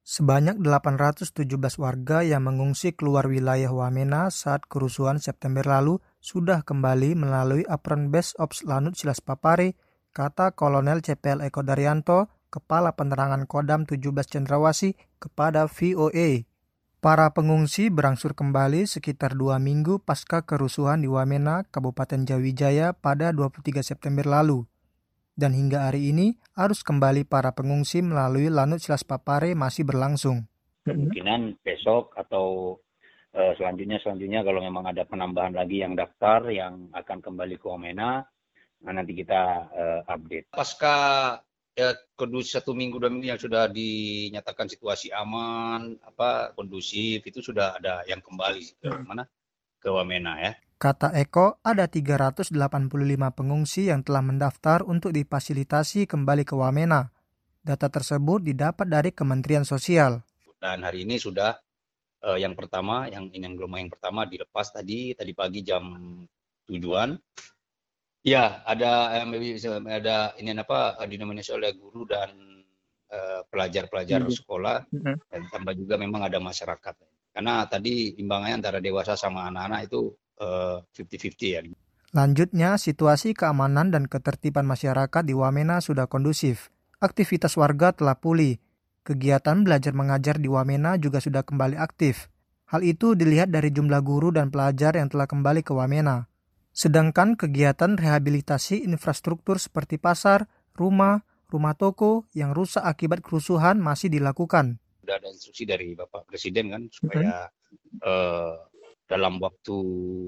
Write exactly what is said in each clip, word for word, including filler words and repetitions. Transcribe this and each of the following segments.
Sebanyak delapan ratus tujuh belas warga yang mengungsi keluar wilayah Wamena saat kerusuhan September lalu sudah kembali melalui Apron Base Ops Lanut Silas Papare, kata Kolonel C P L Eko Daryanto, Kepala Penerangan Kodam tujuh belas Cendrawasih, kepada V O A. Para pengungsi berangsur kembali sekitar dua minggu pasca kerusuhan di Wamena, Kabupaten Jawijaya pada dua puluh tiga September lalu. Dan hingga hari ini, arus kembali para pengungsi melalui Lanut Silas Papare masih berlangsung. Kemungkinan besok atau uh, selanjutnya selanjutnya kalau memang ada penambahan lagi yang daftar yang akan kembali ke Wamena, nah nanti kita uh, update. Pasca ya, kondusif satu minggu dua minggu yang sudah dinyatakan situasi aman, apa kondusif, itu sudah ada yang kembali ke mana? Ke Wamena ya. Kata Eko, ada tiga ratus delapan puluh lima pengungsi yang telah mendaftar untuk difasilitasi kembali ke Wamena. Data tersebut didapat dari Kementerian Sosial. Dan hari ini sudah uh, yang pertama, yang ini yang gelombang yang pertama dilepas tadi, tadi pagi jam tujuan. Ya, ada ada ini apa dinominasi oleh guru dan uh, pelajar-pelajar mm-hmm. sekolah, mm-hmm. dan tambah juga memang ada masyarakat. Karena tadi timbangannya antara dewasa sama anak-anak itu Uh, fifty fifty ya. Lanjutnya, situasi keamanan dan ketertiban masyarakat di Wamena sudah kondusif. Aktivitas warga telah pulih. Kegiatan belajar mengajar di Wamena juga sudah kembali aktif. Hal itu dilihat dari jumlah guru dan pelajar yang telah kembali ke Wamena. Sedangkan kegiatan rehabilitasi infrastruktur seperti pasar, rumah, rumah toko yang rusak akibat kerusuhan masih dilakukan. Sudah ada instruksi dari Bapak Presiden kan supaya mm-hmm. uh, dalam waktu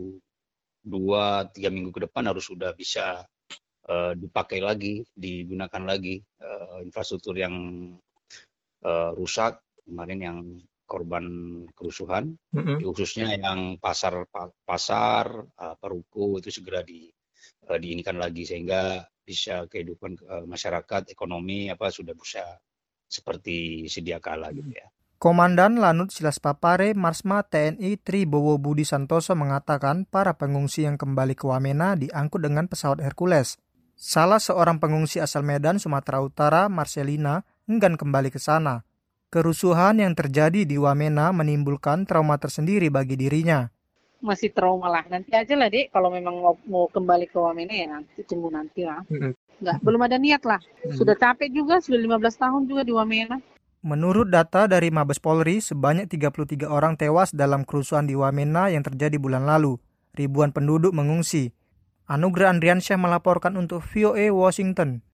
dua tiga minggu ke depan harus sudah bisa uh, dipakai lagi, digunakan lagi uh, infrastruktur yang uh, rusak kemarin yang korban kerusuhan, mm-hmm. khususnya yang pasar pasar uh, peruko itu segera di uh, diinikan lagi sehingga bisa kehidupan uh, masyarakat, ekonomi apa sudah bisa seperti sedia kala gitu ya. Komandan Lanut Silas Papare Marsma T N I Tribowo Budi Santoso mengatakan para pengungsi yang kembali ke Wamena diangkut dengan pesawat Hercules. Salah seorang pengungsi asal Medan, Sumatera Utara, Marcelina, enggan kembali ke sana. Kerusuhan yang terjadi di Wamena menimbulkan trauma tersendiri bagi dirinya. Masih trauma lah, nanti aja lah dek, kalau memang mau, mau kembali ke Wamena ya nanti, tunggu nanti lah. Enggak, belum ada niat lah, sudah capek juga, sudah lima belas tahun juga di Wamena. Menurut data dari Mabes Polri, sebanyak tiga puluh tiga orang tewas dalam kerusuhan di Wamena yang terjadi bulan lalu. Ribuan penduduk mengungsi. Anugrah Andriansyah melaporkan untuk V O A Washington.